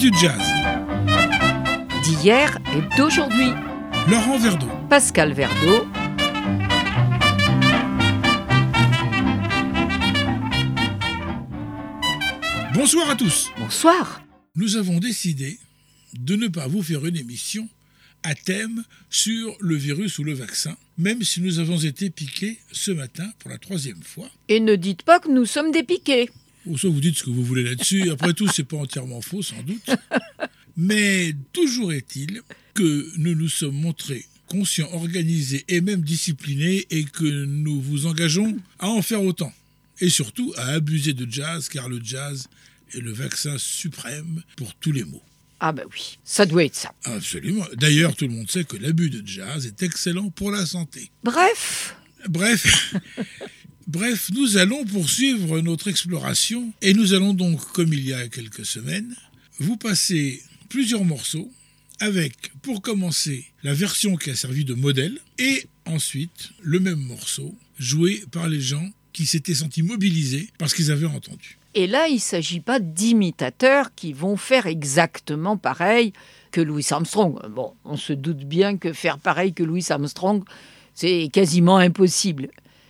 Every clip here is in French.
du jazz. D'hier et d'aujourd'hui. Laurent Verdeau. Pascal Verdeau. Bonsoir à tous. Bonsoir. Nous avons décidé de ne pas vous faire une émission à thème sur le virus ou le vaccin, même si nous avons été piqués ce matin pour la 3e fois. Et ne dites pas que nous sommes des piqués. Ou soit vous dites ce que vous voulez là-dessus. Après tout, c'est pas entièrement faux, sans doute. Mais toujours est-il que nous nous sommes montrés conscients, organisés et même disciplinés et que nous vous engageons à en faire autant. Et surtout à abuser de jazz, car le jazz est le vaccin suprême pour tous les maux. Ah ben oui, ça doit être ça. Absolument. D'ailleurs, tout le monde sait que l'abus de jazz est excellent pour la santé. Bref, nous allons poursuivre notre exploration et nous allons donc, comme il y a quelques semaines, vous passer plusieurs morceaux avec, pour commencer, la version qui a servi de modèle et ensuite le même morceau joué par les gens qui s'étaient sentis mobilisés parce qu'ils avaient entendu. et là, il ne s'agit pas d'imitateurs qui vont faire exactement pareil que Louis Armstrong. Bon, on se doute bien que faire pareil que Louis Armstrong, c'est quasiment impossible.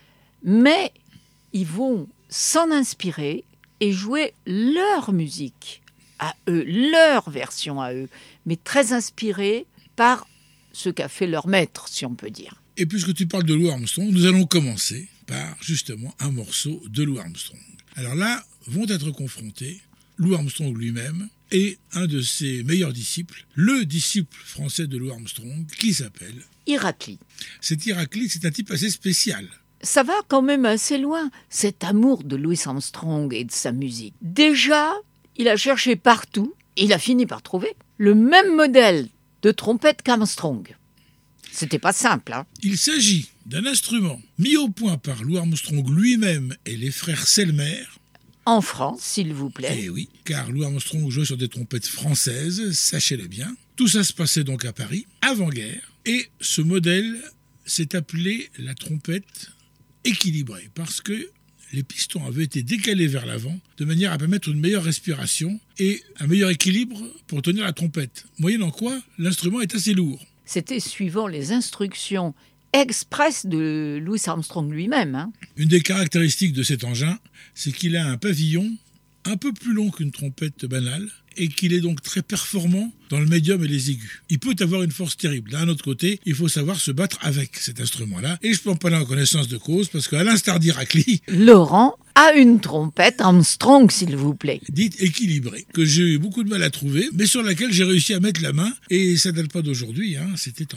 Mais ils vont s'en inspirer et jouer leur musique à eux, leur version à eux, mais très inspirée par ce qu'a fait leur maître, si on peut dire. Et puisque tu parles de Louis Armstrong, nous allons commencer par justement un morceau de Louis Armstrong. Alors là, vont être confrontés Louis Armstrong lui-même et un de ses meilleurs disciples, le disciple français de Louis Armstrong, qui s'appelle Irakli. Cet Irakli, c'est un type assez spécial. Ça va quand même assez loin, cet amour de Louis Armstrong et de sa musique. Déjà, il a cherché partout, et il a fini par trouver le même modèle de trompette qu'Armstrong. C'était pas simple, hein. Il s'agit d'un instrument mis au point par Louis Armstrong lui-même et les frères Selmer. En France, s'il vous plaît. Eh oui, car Louis Armstrong jouait sur des trompettes françaises, sachez-le bien. Tout ça se passait donc à Paris, avant-guerre, et ce modèle s'est appelé la trompette équilibrée, parce que les pistons avaient été décalés vers l'avant, de manière à permettre une meilleure respiration et un meilleur équilibre pour tenir la trompette. Moyennant quoi, l'instrument est assez lourd. C'était suivant les instructions express de Louis Armstrong lui-même, hein. Une des caractéristiques de cet engin, c'est qu'il a un pavillon un peu plus long qu'une trompette banale et qu'il est donc très performant dans le médium et les aigus. Il peut avoir une force terrible. D'un autre côté, il faut savoir se battre avec cet instrument-là. Et je peux en parler en connaissance de cause parce qu'à l'instar d'Irakli, Laurent a une trompette Armstrong, s'il vous plaît. dite équilibrée, que j'ai eu beaucoup de mal à trouver, mais sur laquelle j'ai réussi à mettre la main. Et ça date pas d'aujourd'hui, hein. C'était en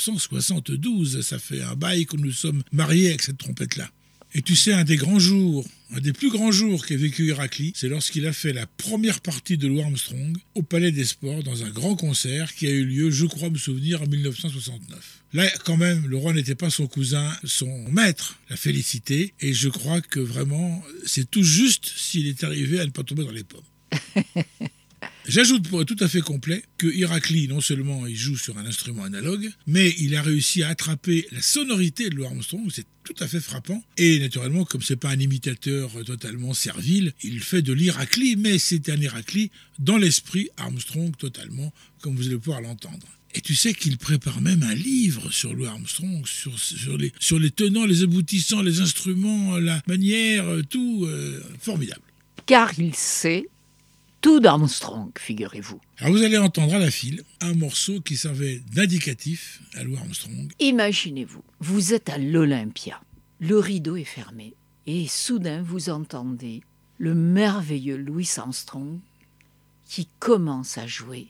1972. Ça fait un bail que nous sommes mariés avec cette trompette-là. Et tu sais, un des plus grands jours qu'a vécu Irakli, c'est lorsqu'il a fait la première partie de Louis Armstrong au Palais des Sports dans un grand concert qui a eu lieu, je crois me souvenir, en 1969. Là, quand même, le roi n'était pas son cousin, son maître l'a félicité, et je crois que vraiment, c'est tout juste s'il est arrivé à ne pas tomber dans les pommes. J'ajoute pour être tout à fait complet que Irakli, non seulement il joue sur un instrument analogue, mais il a réussi à attraper la sonorité de Louis Armstrong, c'est tout à fait frappant. Et naturellement, comme c'est pas un imitateur totalement servile, il fait de l'Irakli, mais c'est un Irakli dans l'esprit Armstrong totalement, comme vous allez pouvoir l'entendre. Et tu sais qu'il prépare même un livre sur Louis Armstrong, sur les tenants, les aboutissants, les instruments, la manière, tout formidable. Car il sait tout d'Armstrong, figurez-vous. Alors vous allez entendre à la file un morceau qui servait d'indicatif à Louis Armstrong. Imaginez-vous, vous êtes à l'Olympia, le rideau est fermé, et soudain vous entendez le merveilleux Louis Armstrong qui commence à jouer.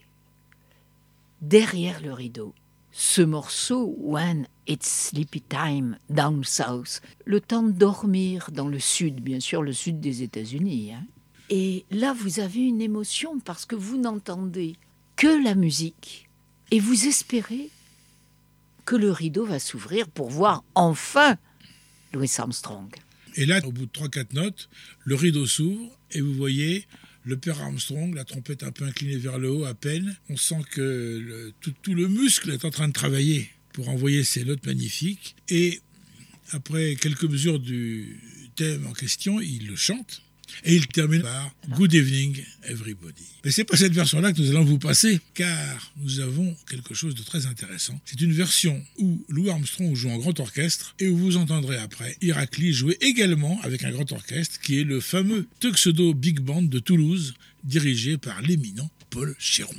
Derrière le rideau, ce morceau « When it's sleepy time down south », le temps de dormir dans le sud, bien sûr le sud des États-Unis, hein. Et là, vous avez une émotion parce que vous n'entendez que la musique et vous espérez que le rideau va s'ouvrir pour voir enfin Louis Armstrong. Et là, au bout de 3-4 notes, le rideau s'ouvre et vous voyez le père Armstrong, la trompette un peu inclinée vers le haut à peine. On sent que tout le muscle est en train de travailler pour envoyer ces notes magnifiques. Et après quelques mesures du thème en question, il le chante. Et il termine par Good Evening Everybody. Mais c'est pas cette version-là que nous allons vous passer, car nous avons quelque chose de très intéressant. C'est une version où Louis Armstrong joue en grand orchestre et où vous entendrez après Irakli jouer également avec un grand orchestre qui est le fameux Tuxedo Big Band de Toulouse, dirigé par l'éminent Paul Chéron.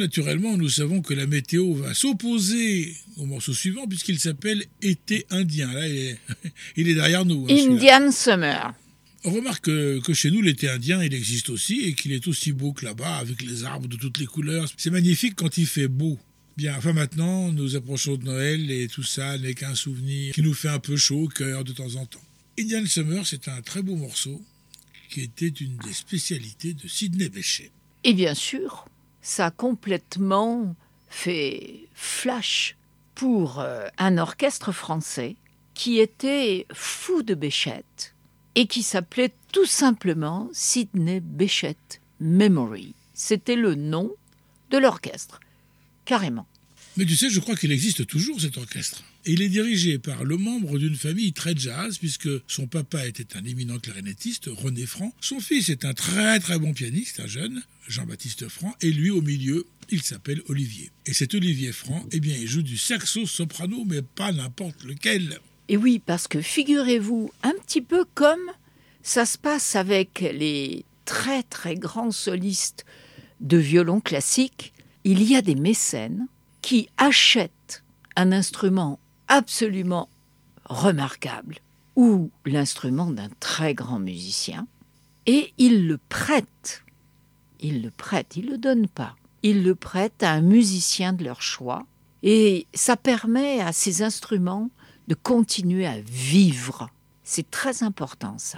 naturellement, nous savons que la météo va s'opposer au morceau suivant puisqu'il s'appelle Été indien. Là, il est derrière nous. Indian Summer. On remarque que chez nous, l'été indien, il existe aussi et qu'il est aussi beau que là-bas, avec les arbres de toutes les couleurs. C'est magnifique quand il fait beau. Bien, enfin maintenant, nous approchons de Noël et tout ça n'est qu'un souvenir qui nous fait un peu chaud au cœur de temps en temps. Indian Summer, c'est un très beau morceau qui était une des spécialités de Sidney Bechet. Et bien sûr, ça a complètement fait flash pour un orchestre français qui était fou de Bechet et qui s'appelait tout simplement Sidney Bechet Memory. C'était le nom de l'orchestre, carrément. Mais tu sais, je crois qu'il existe toujours cet orchestre. Et il est dirigé par le membre d'une famille très jazz, puisque son papa était un éminent clarinettiste, René Franc. Son fils est un très très bon pianiste, un jeune, Jean-Baptiste Franc. Et lui, au milieu, il s'appelle Olivier. Et cet Olivier Franc, eh bien, il joue du saxo soprano, mais pas n'importe lequel. Et oui, parce que figurez-vous, un petit peu comme ça se passe avec les très très grands solistes de violon classique, il y a des mécènes qui achètent un instrument absolument remarquable ou l'instrument d'un très grand musicien et ils le prêtent. Ils le donnent pas. Ils le prêtent à un musicien de leur choix et ça permet à ces instruments de continuer à vivre. C'est très important ça.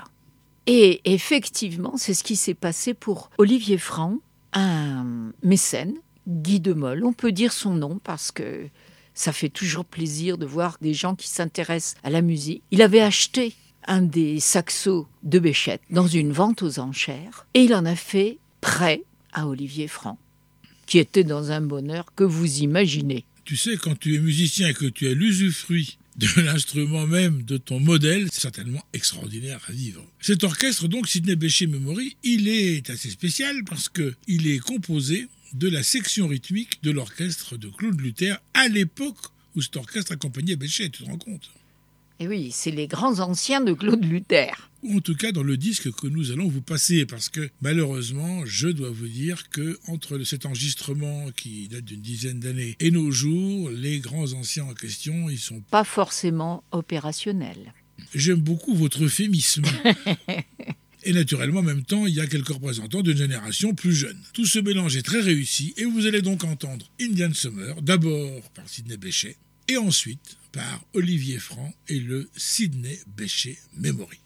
Et effectivement, c'est ce qui s'est passé pour Olivier Franc, un mécène, Guy de Mol. On peut dire son nom parce que ça fait toujours plaisir de voir des gens qui s'intéressent à la musique. Il avait acheté un des saxos de Bechet dans une vente aux enchères et il en a fait prêt à Olivier Franc, qui était dans un bonheur que vous imaginez. Tu sais, quand tu es musicien et que tu as l'usufruit de l'instrument même de ton modèle, c'est certainement extraordinaire à vivre. Cet orchestre, donc, Sidney Bechet Memory, il est assez spécial parce qu'il est composé de la section rythmique de l'orchestre de Claude Luther à l'époque où cet orchestre accompagnait Bechet, tu te rends compte ? Et oui, c'est les grands anciens de Claude Luther. Ou en tout cas dans le disque que nous allons vous passer, parce que malheureusement, je dois vous dire que entre cet enregistrement qui date d'une dizaine d'années et nos jours, les grands anciens en question, ils sont pas forcément opérationnels. J'aime beaucoup votre euphémisme. Et naturellement, en même temps, il y a quelques représentants d'une génération plus jeune. Tout ce mélange est très réussi et vous allez donc entendre Indian Summer, d'abord par Sidney Bechet, et ensuite par Olivier Franc et le Sidney Bechet Memory.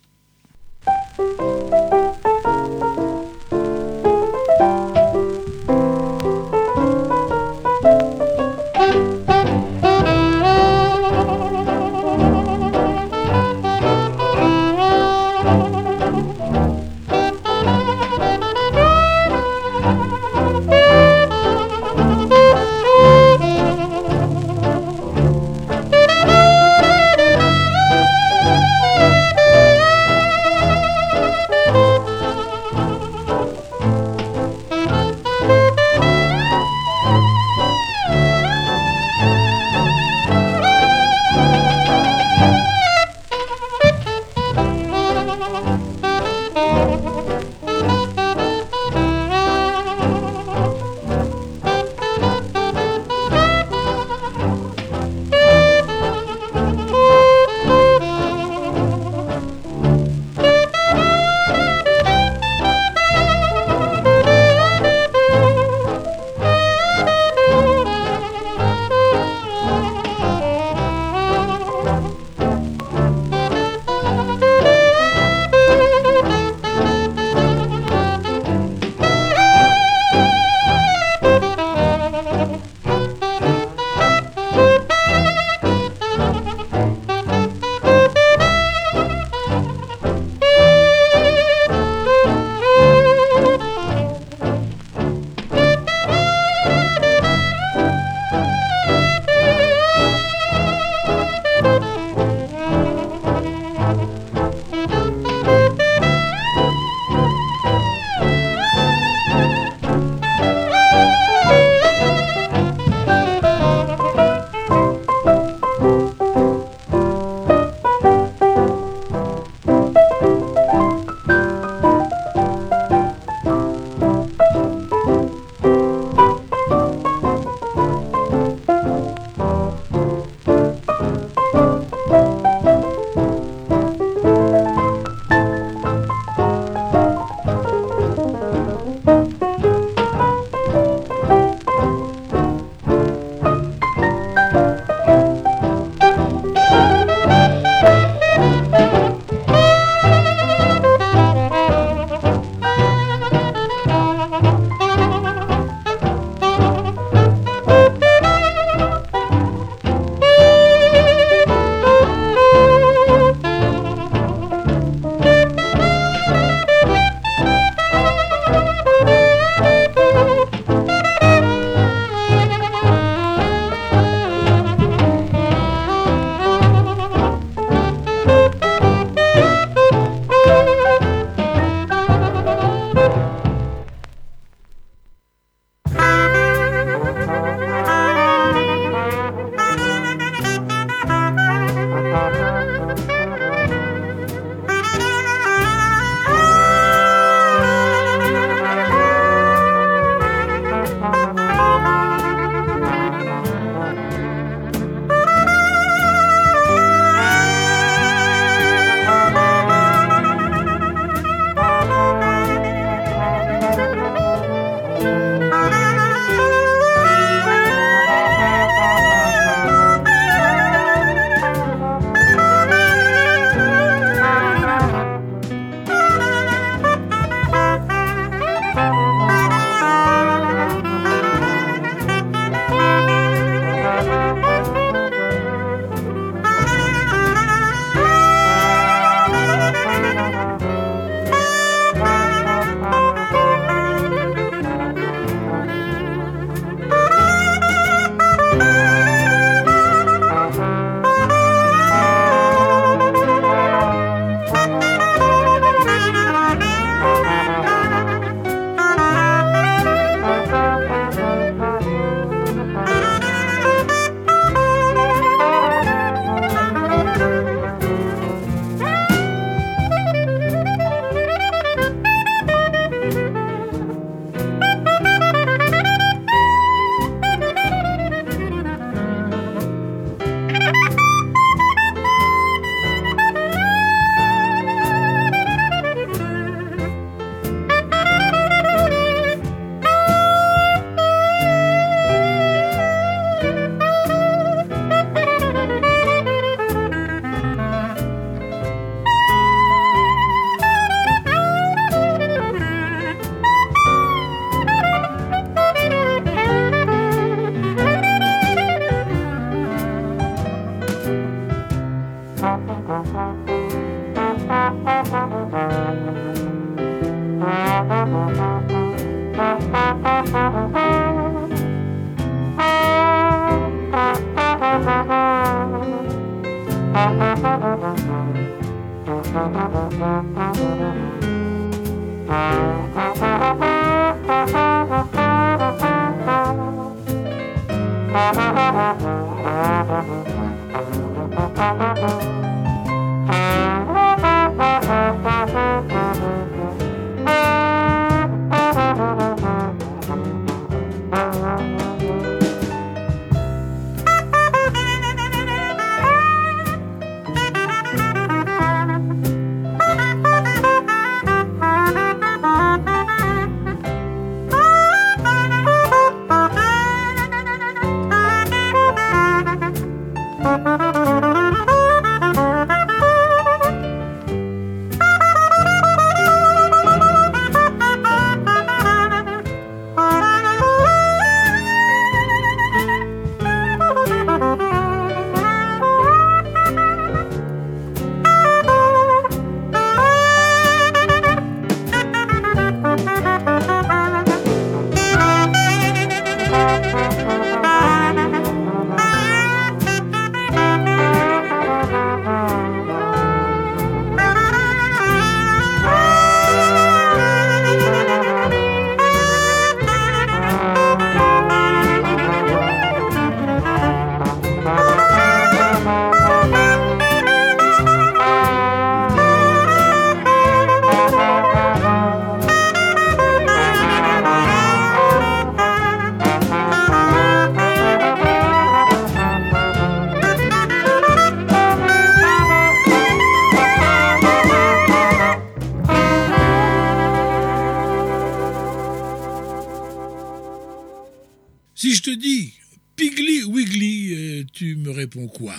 Si je te dis Piggly Wiggly, tu me réponds quoi?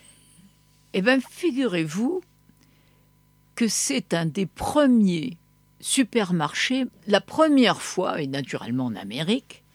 Eh bien, figurez-vous que c'est un des premiers supermarchés, la première fois, et naturellement en Amérique,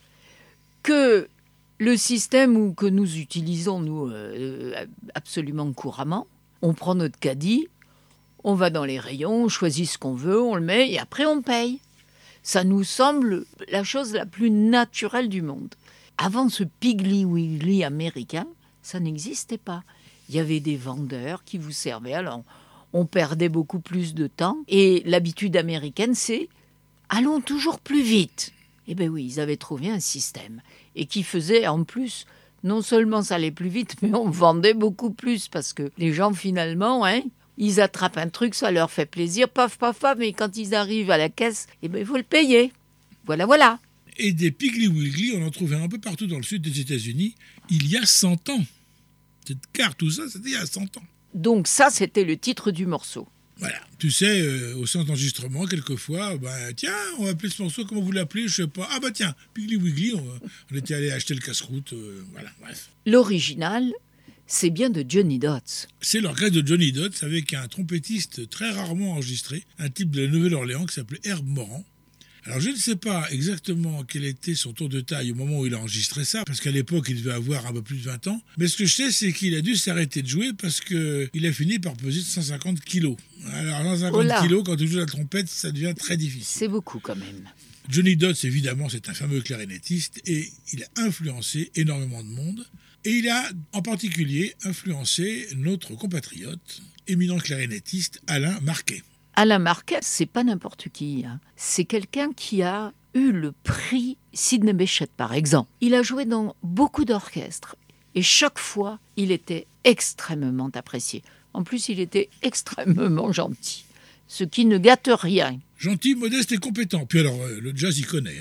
que le système que nous utilisons, nous, absolument couramment, on prend notre caddie, on va dans les rayons, on choisit ce qu'on veut, on le met et après on paye. Ça nous semble la chose la plus naturelle du monde. Avant ce Piggly Wiggly américain, ça n'existait pas. Il y avait des vendeurs qui vous servaient. Alors, on perdait beaucoup plus de temps. Et l'habitude américaine, c'est « allons toujours plus vite ». Eh bien oui, ils avaient trouvé un système. Et qui faisait en plus, non seulement ça allait plus vite, mais on vendait beaucoup plus. Parce que les gens, finalement, ils attrapent un truc, ça leur fait plaisir, paf, paf, paf. Mais quand ils arrivent à la caisse, eh bien, il faut le payer. Voilà, voilà. Et des Piggly Wiggly, on en trouvait un peu partout dans le sud des États-Unis, il y a 100 ans. Cette carte, tout ça, c'était il y a 100 ans. Donc ça, c'était le titre du morceau. Voilà. Tu sais, au centre d'enregistrement, quelquefois, tiens, on va appeler ce morceau, comment vous l'appelez? Je sais pas. Ah tiens, Piggly Wiggly, on était allé acheter le casse-croûte, voilà, bref. L'original, c'est bien de Johnny Dodds. C'est l'orchestre de Johnny Dodds avec un trompettiste très rarement enregistré, un type de la Nouvelle-Orléans qui s'appelait Herb Morand. Alors je ne sais pas exactement quel était son tour de taille au moment où il a enregistré ça, parce qu'à l'époque il devait avoir un peu plus de 20 ans, mais ce que je sais c'est qu'il a dû s'arrêter de jouer parce qu'il a fini par peser 150 kilos. Alors 150 kilos, quand tu joues la trompette, ça devient très difficile. C'est beaucoup quand même. Johnny Dodds, évidemment, c'est un fameux clarinettiste et il a influencé énormément de monde. Et il a en particulier influencé notre compatriote, éminent clarinettiste Alain Marquet. Alain Marquet, c'est pas n'importe qui. C'est quelqu'un qui a eu le prix Sidney Bechet, par exemple. Il a joué dans beaucoup d'orchestres et chaque fois, il était extrêmement apprécié. En plus, il était extrêmement gentil, ce qui ne gâte rien. Gentil, modeste et compétent. Puis alors, le jazz, il connaît.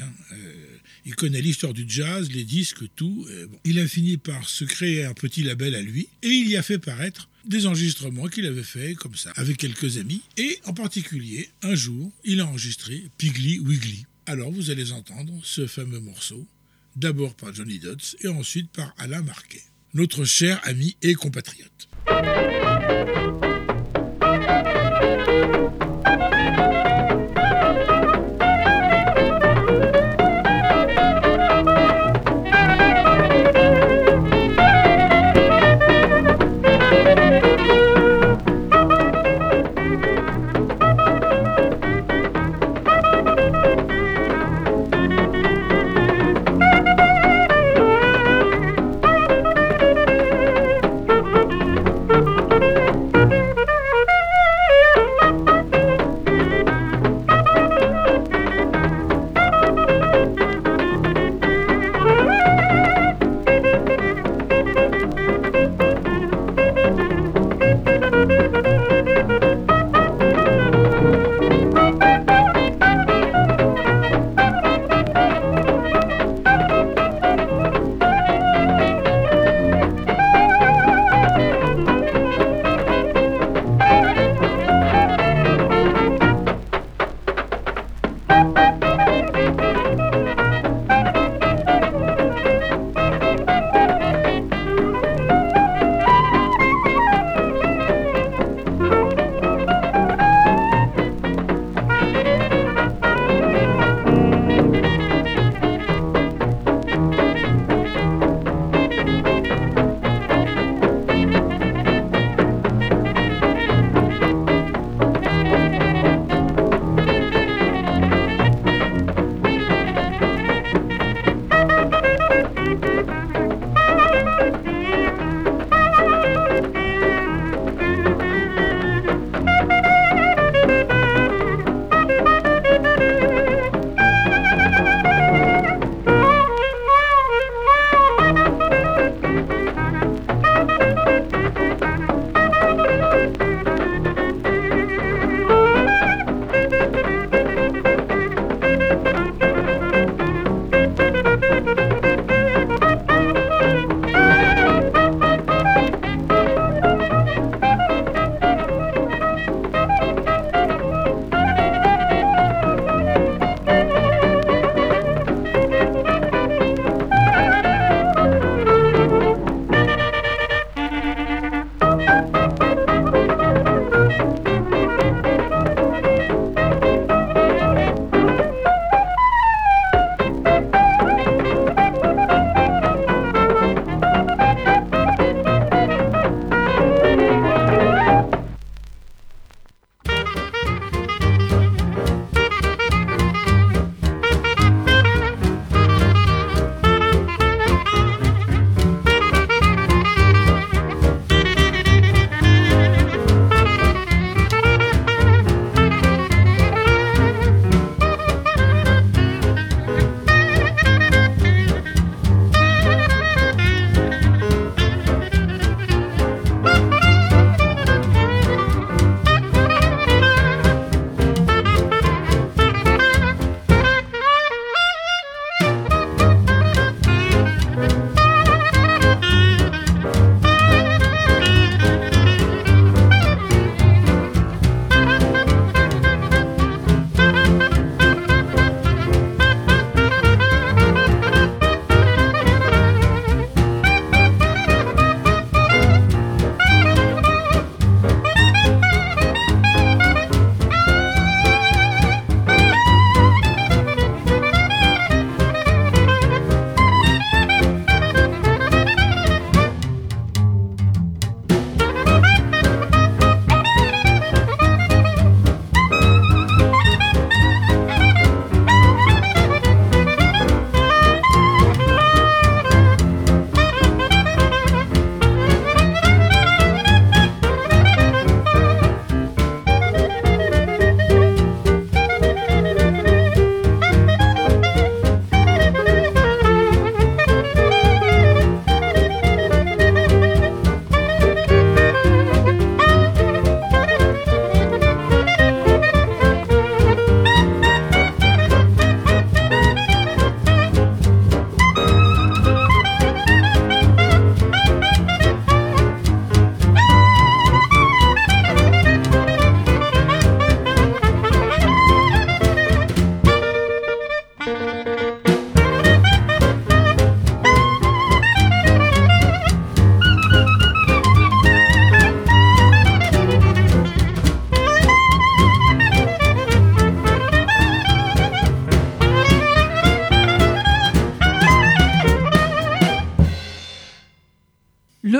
Il connaît l'histoire du jazz, les disques, tout. Bon. Il a fini par se créer un petit label à lui et il y a fait paraître des enregistrements qu'il avait fait comme ça, avec quelques amis. Et en particulier, un jour, il a enregistré Piggly Wiggly. Alors vous allez entendre ce fameux morceau, d'abord par Johnny Dodds et ensuite par Alain Marquet, notre cher ami et compatriote.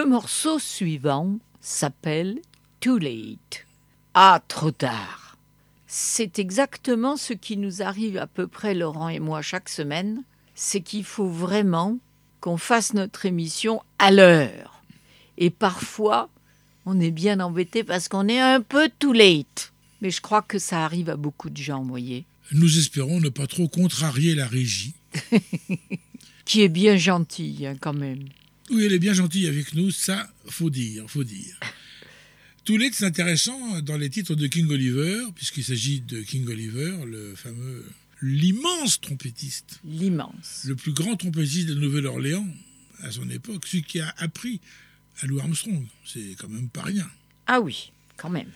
morceau suivant s'appelle Too Late. Ah, trop tard. C'est exactement ce qui nous arrive à peu près, Laurent et moi, chaque semaine. C'est qu'il faut vraiment qu'on fasse notre émission à l'heure. Et parfois, on est bien embêté parce qu'on est un peu too late. Mais je crois que ça arrive à beaucoup de gens, vous voyez. Nous espérons ne pas trop contrarier la régie. Qui est bien gentille, hein, quand même. Oui, elle est bien gentille avec nous, ça, faut dire. Too Late, c'est intéressant dans les titres de King Oliver, puisqu'il s'agit de King Oliver, l'immense trompettiste. L'immense. Le plus grand trompettiste de Nouvelle-Orléans, à son époque, celui qui a appris à Louis Armstrong. C'est quand même pas rien. Ah oui, quand même.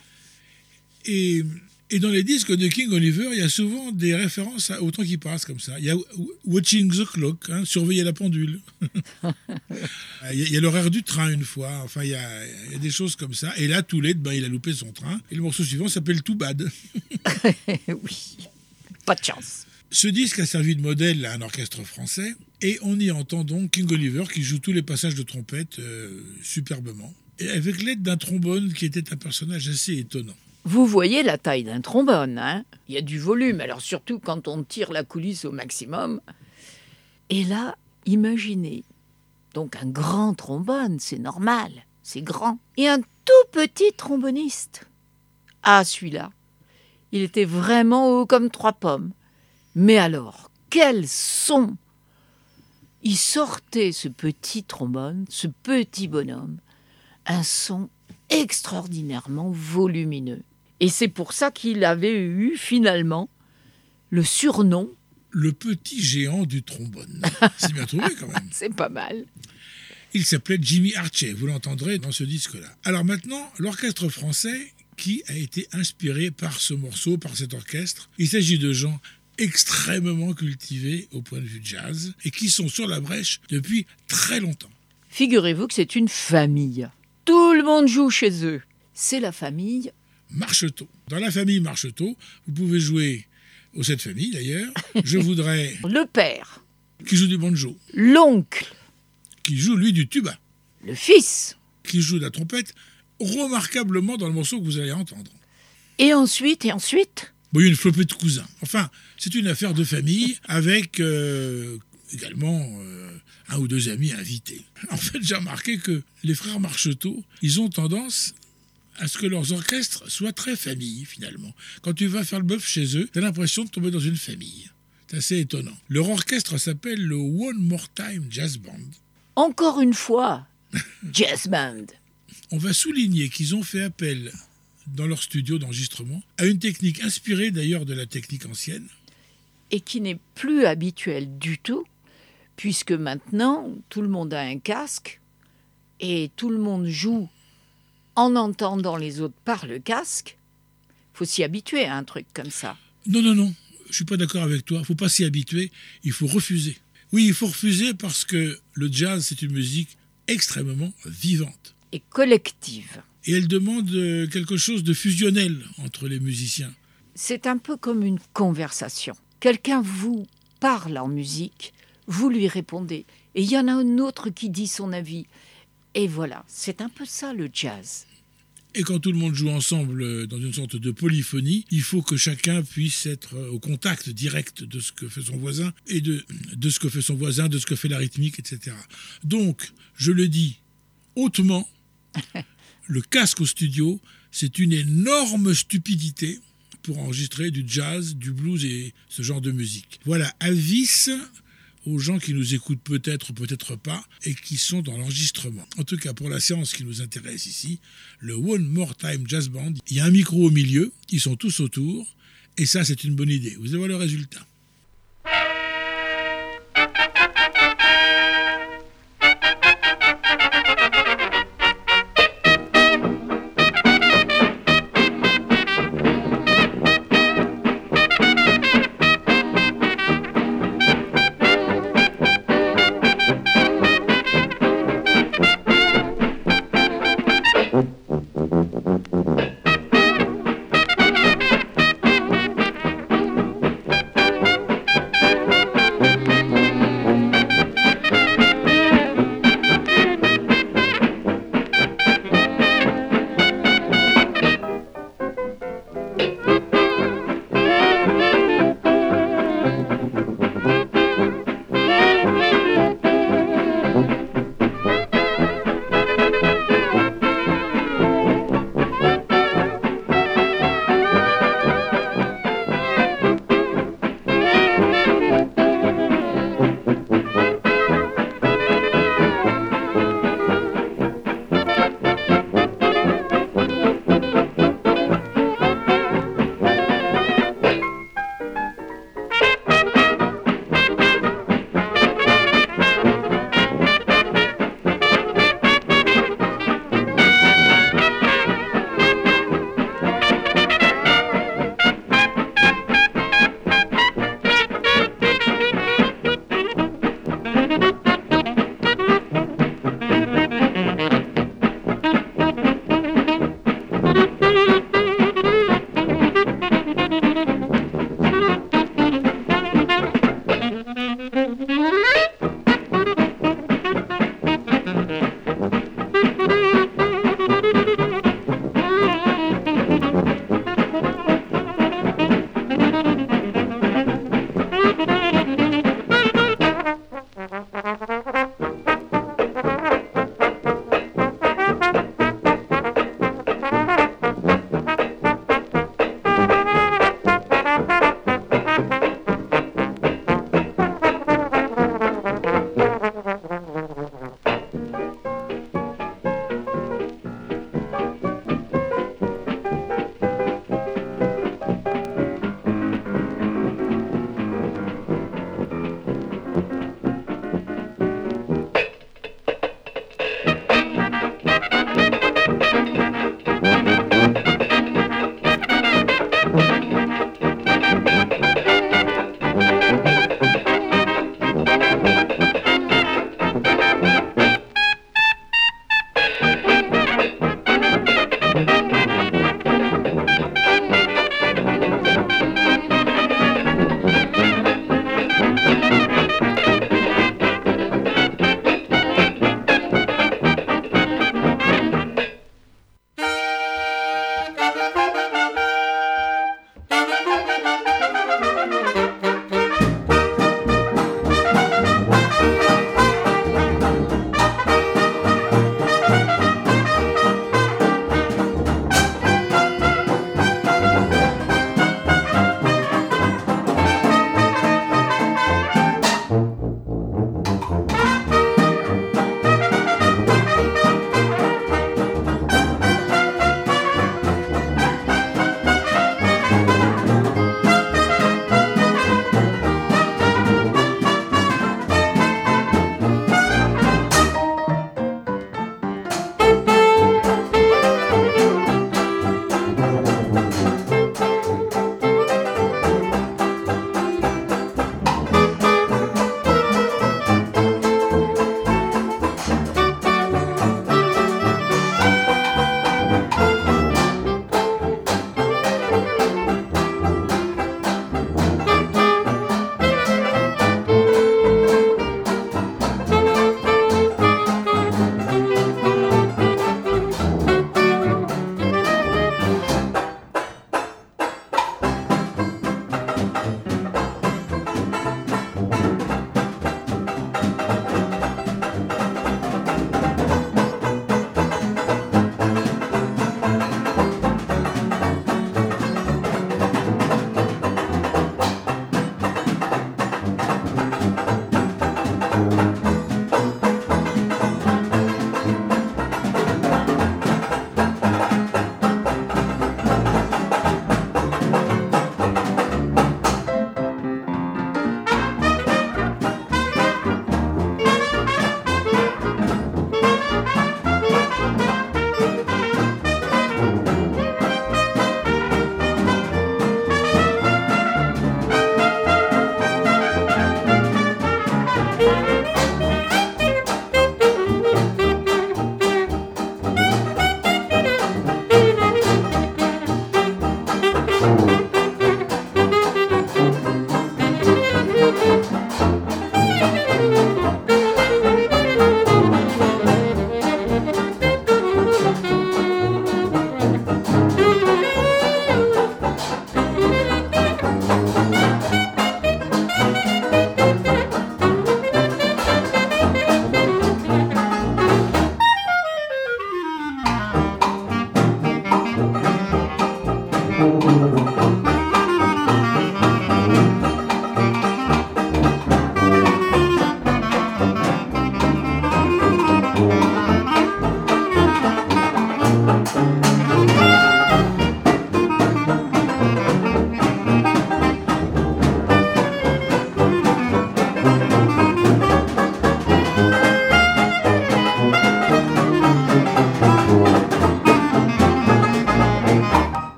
Et dans les disques de King Oliver, il y a souvent des références au temps qui passe comme ça. Il y a Watching the Clock, surveiller la pendule. Il y a l'horaire du train une fois. Enfin, il y a des choses comme ça. Et là, Too Late, il a loupé son train. Et le morceau suivant s'appelle Too Bad. Oui, pas de chance. Ce disque a servi de modèle à un orchestre français. Et on y entend donc King Oliver qui joue tous les passages de trompette superbement. Et avec l'aide d'un trombone qui était un personnage assez étonnant. Vous voyez la taille d'un trombone, hein ? Il y a du volume, alors surtout quand on tire la coulisse au maximum. Et là, imaginez, donc un grand trombone, c'est normal, c'est grand. Et un tout petit tromboniste. Ah, celui-là, il était vraiment haut comme 3 pommes. Mais alors, quel son ! Il sortait ce petit trombone, ce petit bonhomme, un son extraordinairement volumineux. Et c'est pour ça qu'il avait eu finalement le surnom. Le petit géant du trombone. C'est bien trouvé quand même. C'est pas mal. Il s'appelait Jimmy Archer, vous l'entendrez dans ce disque-là. Alors maintenant, l'orchestre français qui a été inspiré par ce morceau, par cet orchestre. Il s'agit de gens extrêmement cultivés au point de vue jazz et qui sont sur la brèche depuis très longtemps. Figurez-vous que c'est une famille. Tout le monde joue chez eux. C'est la famille Marcheteau. Dans la famille Marcheteau, vous pouvez jouer aux 7 familles d'ailleurs. Je voudrais... Le père. Qui joue du banjo. L'oncle. Qui joue lui du tuba. Le fils. Qui joue de la trompette remarquablement dans le morceau que vous allez entendre. Et ensuite Bon, il y a une flopée de cousins. Enfin, c'est une affaire de famille avec également un ou 2 amis invités. En fait, j'ai remarqué que les frères Marcheteau, ils ont tendance à ce que leurs orchestres soient très famille, finalement. Quand tu vas faire le bœuf chez eux, tu as l'impression de tomber dans une famille. C'est assez étonnant. Leur orchestre s'appelle le One More Time Jazz Band. Encore une fois, Jazz Band. On va souligner qu'ils ont fait appel, dans leur studio d'enregistrement, à une technique inspirée d'ailleurs de la technique ancienne. Et qui n'est plus habituelle du tout, puisque maintenant, tout le monde a un casque et tout le monde joue en entendant les autres par le casque. Il faut s'y habituer à un truc comme ça. Non, je ne suis pas d'accord avec toi. Il ne faut pas s'y habituer, il faut refuser. Oui, il faut refuser parce que le jazz, c'est une musique extrêmement vivante. Et collective. Et elle demande quelque chose de fusionnel entre les musiciens. C'est un peu comme une conversation. Quelqu'un vous parle en musique, vous lui répondez. Et il y en a un autre qui dit son avis. Et voilà, c'est un peu ça le jazz. Et quand tout le monde joue ensemble dans une sorte de polyphonie, il faut que chacun puisse être au contact direct de ce que fait son voisin et de ce que fait son voisin, de ce que fait la rythmique, etc. Donc, je le dis hautement, le casque au studio, c'est une énorme stupidité pour enregistrer du jazz, du blues et ce genre de musique. Voilà, avis aux gens qui nous écoutent peut-être ou peut-être pas et qui sont dans l'enregistrement. En tout cas, pour la séance qui nous intéresse ici, le One More Time Jazz Band, il y a un micro au milieu, ils sont tous autour, et ça, c'est une bonne idée. Vous allez voir le résultat.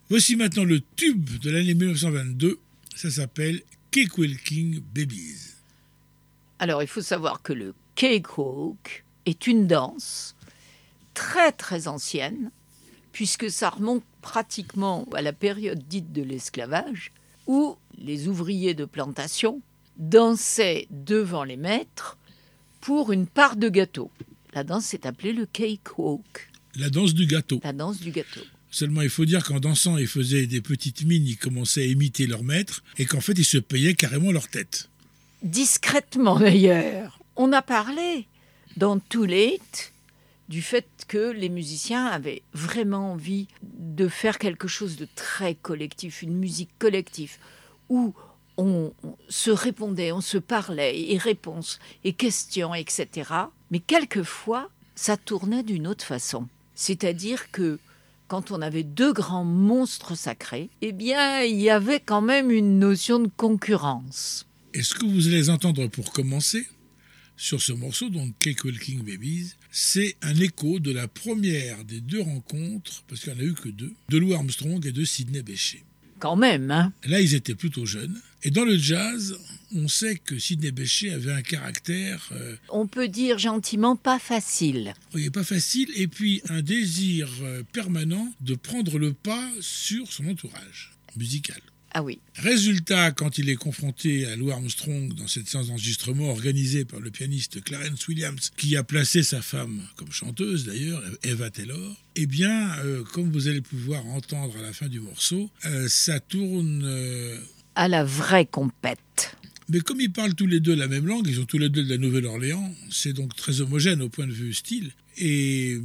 Voici maintenant le tube de l'année 1922, ça s'appelle Cakewalking Babies. Alors, il faut savoir que le cakewalk est une danse très très ancienne, puisque ça remonte pratiquement à la période dite de l'esclavage, où les ouvriers de plantation dansaient devant les maîtres pour une part de gâteau. La danse s'est appelée le cakewalk. La danse du gâteau. La danse du gâteau. Seulement, il faut dire qu'en dansant, ils faisaient des petites mines, ils commençaient à imiter leur maître, et qu'en fait, ils se payaient carrément leur tête. Discrètement d'ailleurs. On a parlé dans Too Late du fait que les musiciens avaient vraiment envie de faire quelque chose de très collectif, une musique collective, où on se répondait, on se parlait, et réponses, et questions, etc. Mais quelquefois, ça tournait d'une autre façon. C'est-à-dire que quand on avait deux grands monstres sacrés, eh bien, il y avait quand même une notion de concurrence. Et ce que vous allez entendre pour commencer, sur ce morceau, donc Cakewalking Babies, c'est un écho de la première des deux rencontres, parce qu'il n'y en a eu que deux, de Louis Armstrong et de Sidney Bechet. Quand même, hein. Là, ils étaient plutôt jeunes. Et dans le jazz, on sait que Sidney Bechet avait un caractère... on peut dire gentiment pas facile. Oui, pas facile, et puis un désir permanent de prendre le pas sur son entourage musical. Ah oui. Résultat, quand il est confronté à Louis Armstrong dans cette séance d'enregistrement organisée par le pianiste Clarence Williams, qui a placé sa femme comme chanteuse d'ailleurs, Eva Taylor, eh bien, comme vous allez pouvoir entendre à la fin du morceau, ça tourne... à la vraie compète. Mais comme ils parlent tous les deux la même langue, ils sont tous les deux de la Nouvelle-Orléans, c'est donc très homogène au point de vue style. Et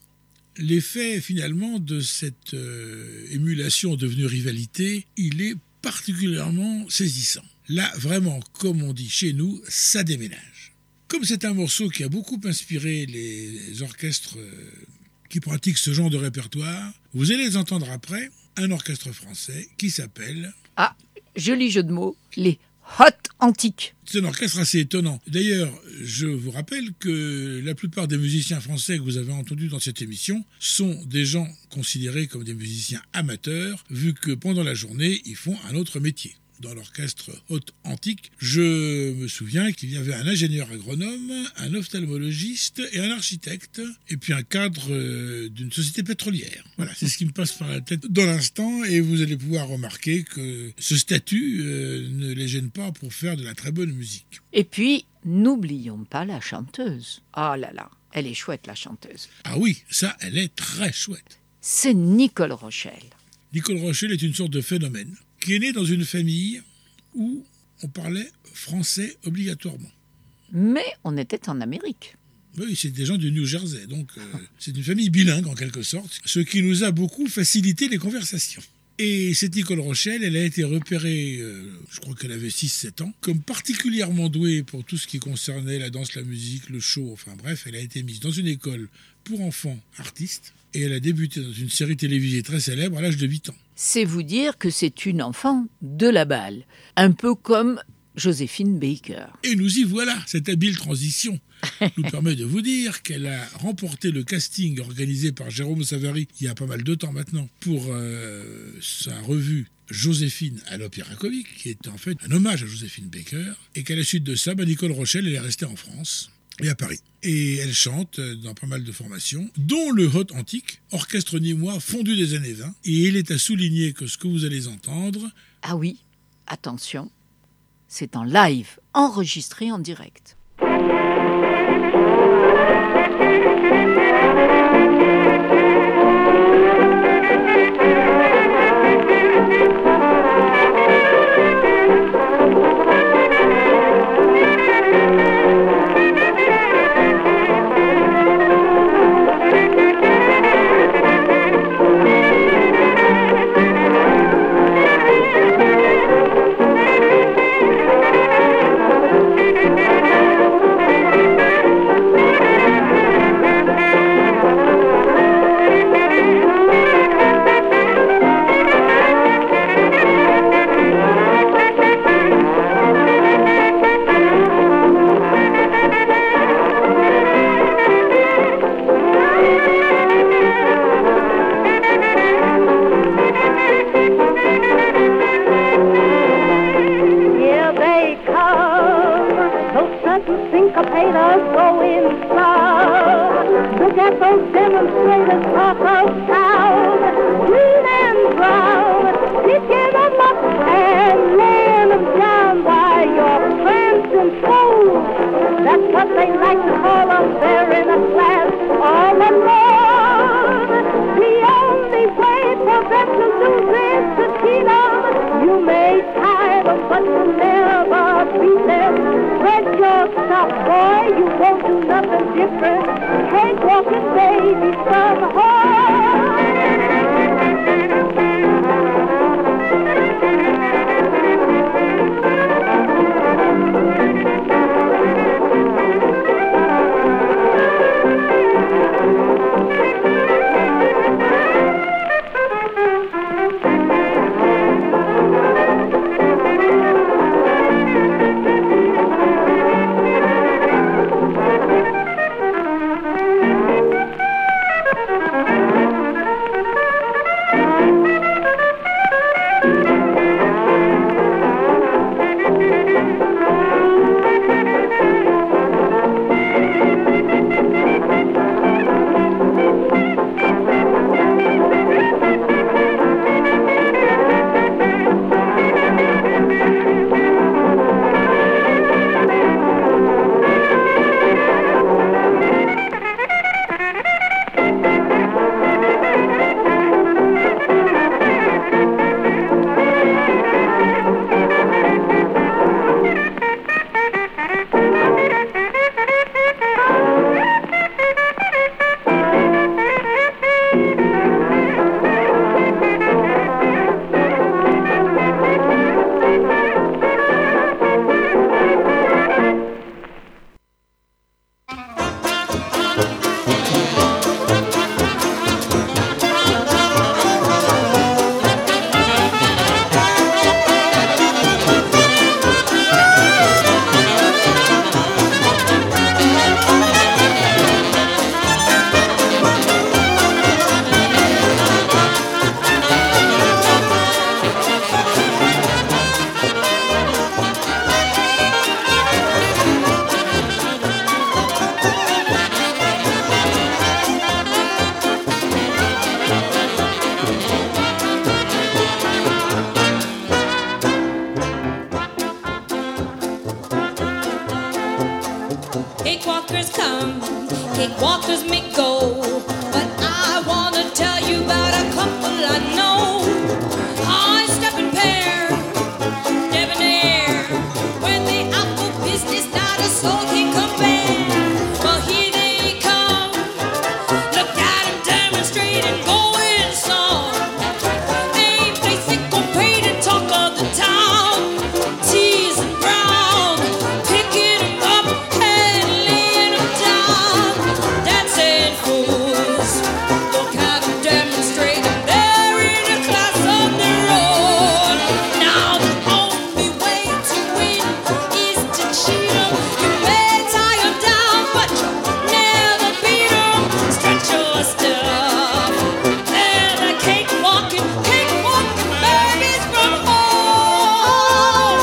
l'effet finalement de cette émulation devenue rivalité, il est particulièrement saisissant. Là, vraiment, comme on dit chez nous, ça déménage. Comme c'est un morceau qui a beaucoup inspiré les orchestres qui pratiquent ce genre de répertoire, vous allez entendre après un orchestre français qui s'appelle... Ah, joli jeu de mots, les Hot Antiques. C'est un orchestre assez étonnant. D'ailleurs, je vous rappelle que la plupart des musiciens français que vous avez entendus dans cette émission sont des gens considérés comme des musiciens amateurs, vu que pendant la journée, ils font un autre métier. Dans l'orchestre Haute Antique, je me souviens qu'il y avait un ingénieur agronome, un ophtalmologiste et un architecte, et puis un cadre d'une société pétrolière. Voilà, c'est ce qui me passe par la tête dans l'instant, et vous allez pouvoir remarquer que ce statut ne les gêne pas pour faire de la très bonne musique. Et puis, n'oublions pas la chanteuse. Ah là là, elle est chouette la chanteuse. Ah oui, ça, elle est très chouette. C'est Nicole Rochelle. Nicole Rochelle est une sorte de phénomène qui est née dans une famille où on parlait français obligatoirement. Mais on était en Amérique. Oui, c'est des gens du New Jersey, donc c'est une famille bilingue en quelque sorte, ce qui nous a beaucoup facilité les conversations. Et cette Nicole Rochelle, elle a été repérée, je crois qu'elle avait 6-7 ans, comme particulièrement douée pour tout ce qui concernait la danse, la musique, le show, enfin bref, elle a été mise dans une école pour enfants artistes, et elle a débuté dans une série télévisée très célèbre à l'âge de 8 ans. C'est vous dire que c'est une enfant de la balle, un peu comme Joséphine Baker. Et nous y voilà, cette habile transition nous permet de vous dire qu'elle a remporté le casting organisé par Jérôme Savary il y a pas mal de temps maintenant pour sa revue Joséphine à l'Opéra Comique, qui est en fait un hommage à Joséphine Baker, et qu'à la suite de ça, Nicole Rochelle, elle est restée en France et à Paris. Et elle chante dans pas mal de formations, dont le Hot Antique, orchestre nîmois fondu des années 20. Et il est à souligner que ce que vous allez entendre... Ah oui, attention, c'est en live, enregistré en direct. those demonstrators talk of town, green and brown, picking them up and laying them down by your friends and foes. That's what they like to call us there in a class all alone. The only way for them to lose is to cheat them. You may tie them, but you'll never beat them. Spread your stuff, boy, you won't do nothing different. Cake walking baby from home. Cakewalkers come, cakewalkers may go, but I want to tell you about a couple I know. I step in pair, debonair, when the apple business not a soul can compare. Well, here they come, look at them demonstrating, going song. They basically pay to talk of the town, tease and brown, picking them up and laying them down. Dancing fools, look how them demonstrating, they're in a class of their own. Now the only way to win is to cheat them. You may tie them down, but you'll never beat them. Stretch your stuff, they're the cakewalking babies from home.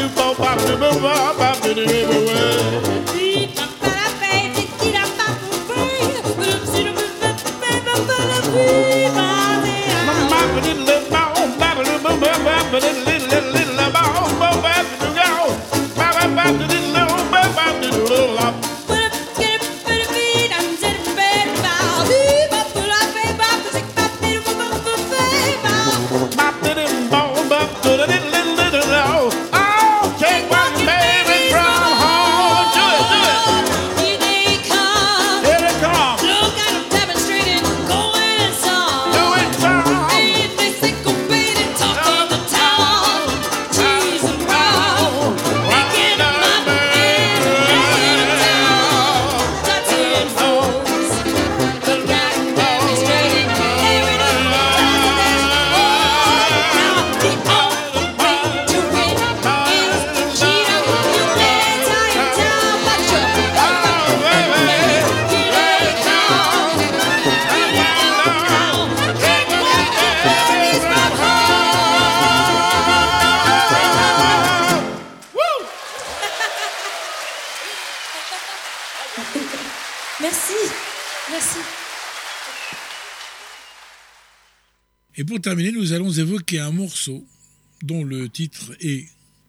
Merci, merci. Et pour terminer, nous allons évoquer un morceau dont le titre est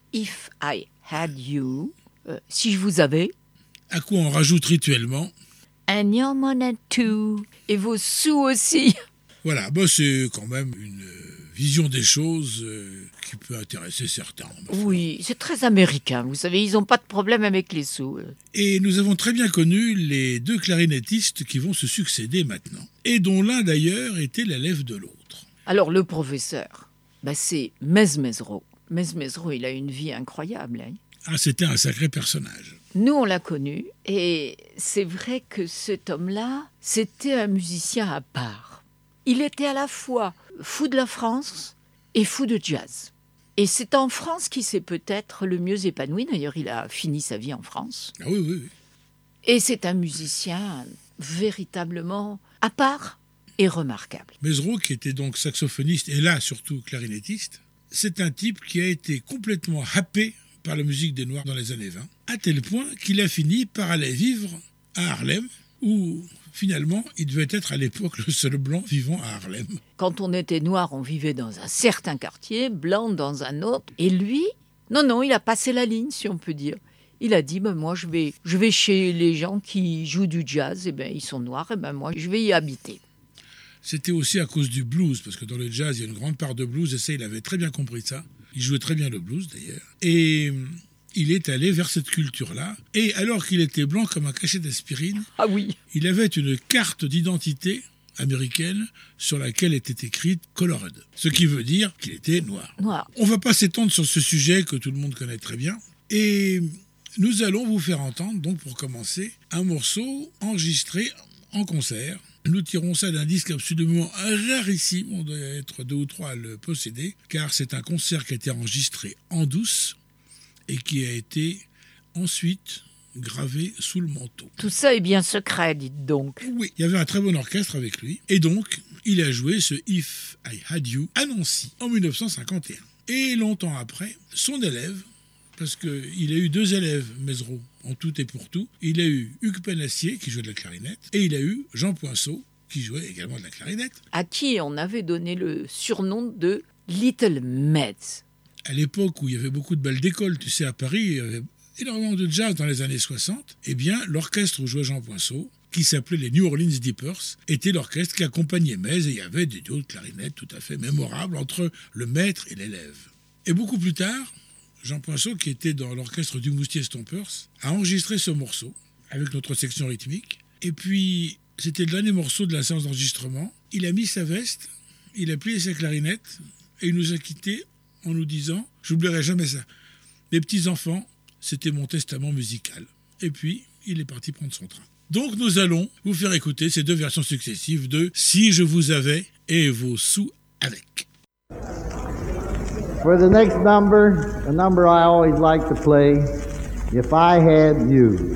If I Had You, si je vous avais, à quoi on rajoute rituellement. And your money too, et vos sous aussi. Voilà, bah c'est quand même une vision des choses qui peut intéresser certains. Oui, c'est très américain, vous savez, ils n'ont pas de problème avec les sous. Et nous avons très bien connu les deux clarinettistes qui vont se succéder maintenant, et dont l'un d'ailleurs était l'élève de l'autre. Alors le professeur, c'est Mesmezro. Mesmezro, il a une vie incroyable. Hein. Ah, c'était un sacré personnage. Nous, on l'a connu, et c'est vrai que cet homme-là, c'était un musicien à part. Il était à la fois fou de la France et fou de jazz. Et c'est en France qu'il s'est peut-être le mieux épanoui. D'ailleurs, il a fini sa vie en France. Ah oui, oui, oui. Et c'est un musicien véritablement à part et remarquable. Mesro, qui était donc saxophoniste et là surtout clarinettiste, c'est un type qui a été complètement happé par la musique des Noirs dans les années 20, à tel point qu'il a fini par aller vivre à Harlem, où finalement il devait être à l'époque le seul blanc vivant à Harlem. Quand on était noir, on vivait dans un certain quartier, blanc dans un autre, et lui, non, il a passé la ligne, si on peut dire. Il a dit, moi je vais chez les gens qui jouent du jazz, ils sont noirs, moi je vais y habiter. C'était aussi à cause du blues, parce que dans le jazz, il y a une grande part de blues, et ça, il avait très bien compris ça. Il jouait très bien le blues, d'ailleurs. Et il est allé vers cette culture-là. Et alors qu'il était blanc comme un cachet d'aspirine, ah oui, il avait une carte d'identité américaine sur laquelle était écrite Colored, ce qui veut dire qu'il était noir. On ne va pas s'étendre sur ce sujet que tout le monde connaît très bien. Et nous allons vous faire entendre, donc pour commencer, un morceau enregistré en concert. Nous tirons ça d'un disque absolument rarissime, on doit être 2 ou 3 à le posséder, car c'est un concert qui a été enregistré en douce et qui a été ensuite gravé sous le manteau. Tout ça est bien secret, dites donc. Oui, il y avait un très bon orchestre avec lui, et donc il a joué ce If I Had You à Nancy en 1951. Et longtemps après, son élève, parce qu'il a eu 2 élèves, Mesro, en tout et pour tout. Il a eu Hugues Penassier, qui jouait de la clarinette, et il a eu Jean Poinceau, qui jouait également de la clarinette. À qui on avait donné le surnom de Little Meds. À l'époque où il y avait beaucoup de balles d'école, tu sais, à Paris, il y avait énormément de jazz dans les années 60, eh bien, l'orchestre où jouait Jean Poinceau, qui s'appelait les New Orleans Dippers, était l'orchestre qui accompagnait Mez, et il y avait des duos de clarinette tout à fait mémorables entre le maître et l'élève. Et beaucoup plus tard, Jean Poinceau, qui était dans l'orchestre du Moustier Stompers, a enregistré ce morceau avec notre section rythmique. Et puis, c'était le dernier morceau de la séance d'enregistrement. Il a mis sa veste, il a plié sa clarinette et il nous a quittés en nous disant « J'oublierai jamais ça. Mes petits-enfants, c'était mon testament musical. » Et puis, il est parti prendre son train. Donc, nous allons vous faire écouter ces 2 versions successives de « Si je vous avais et vos sous avec ». For the next number, a number I always like to play, If I Had You.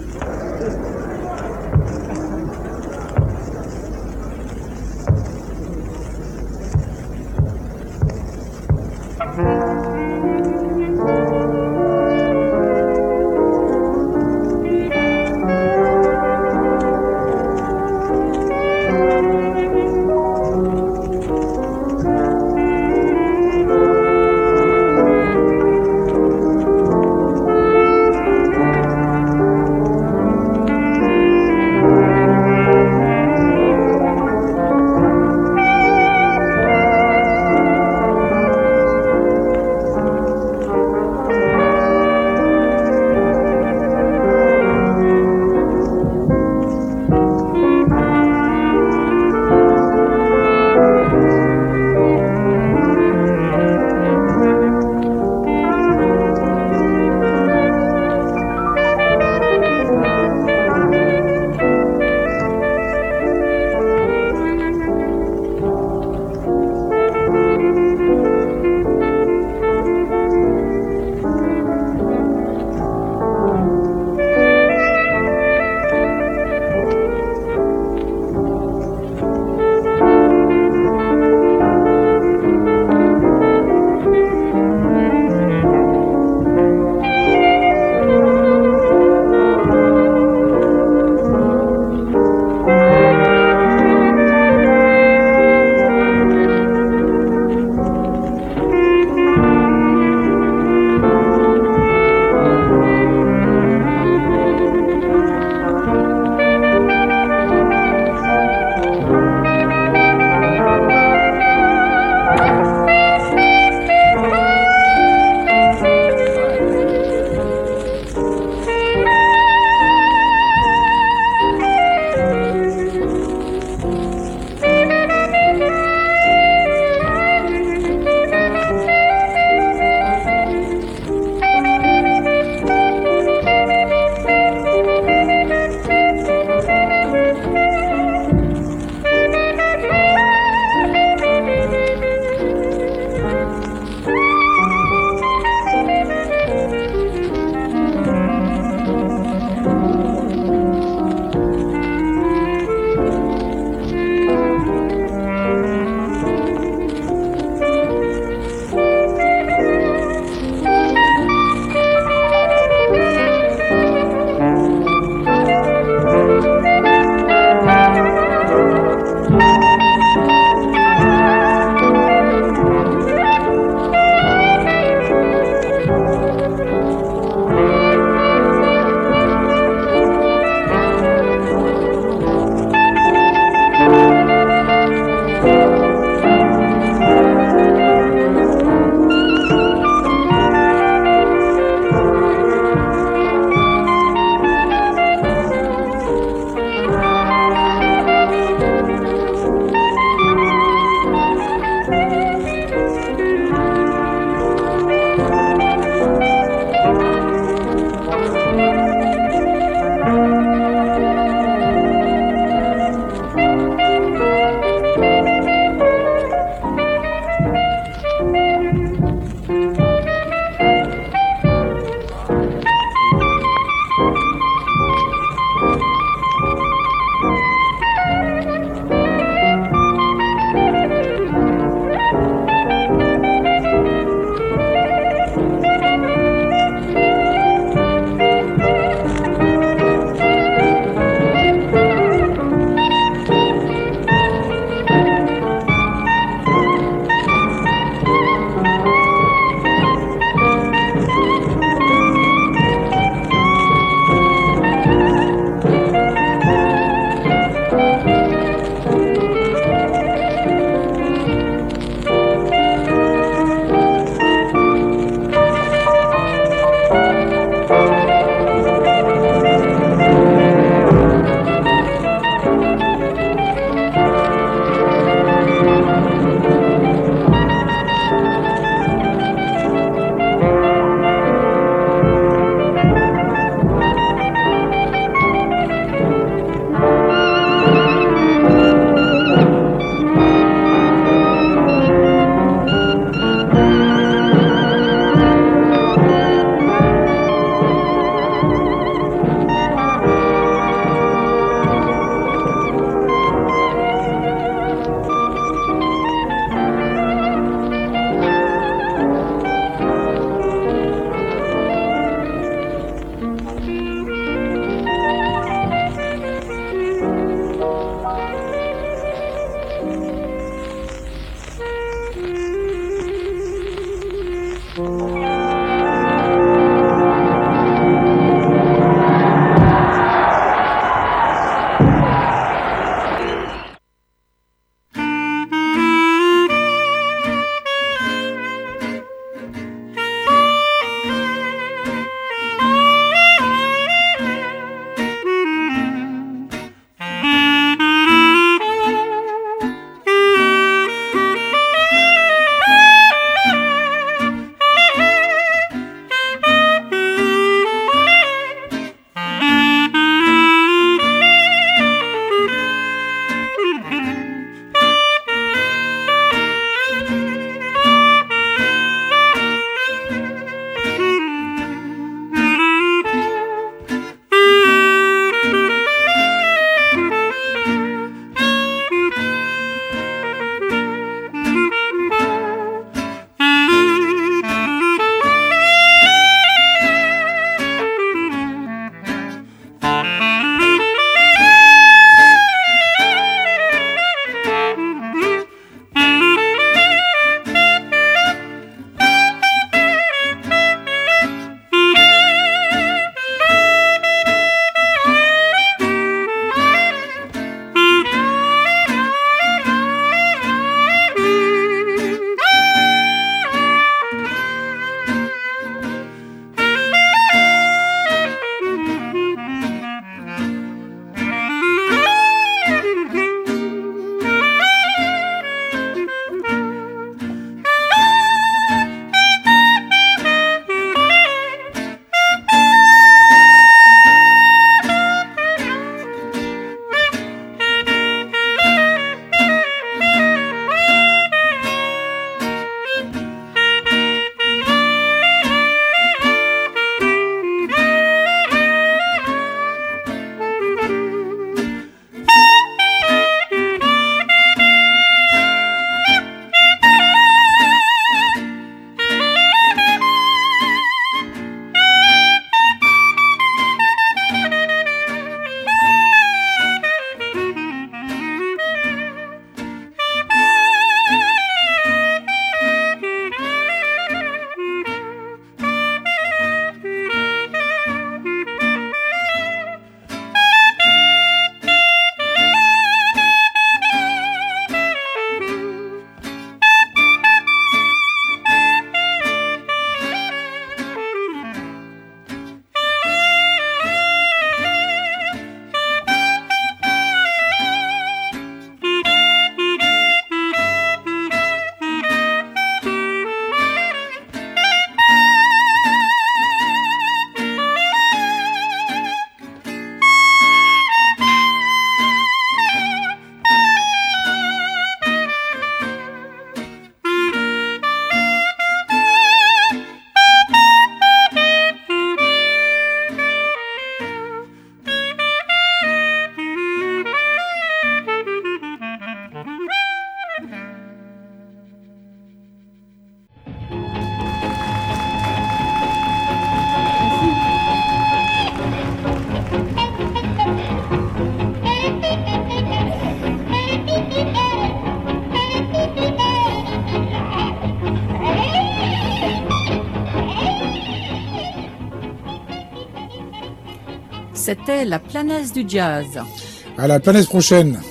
C'était la planète du jazz. À la planète prochaine.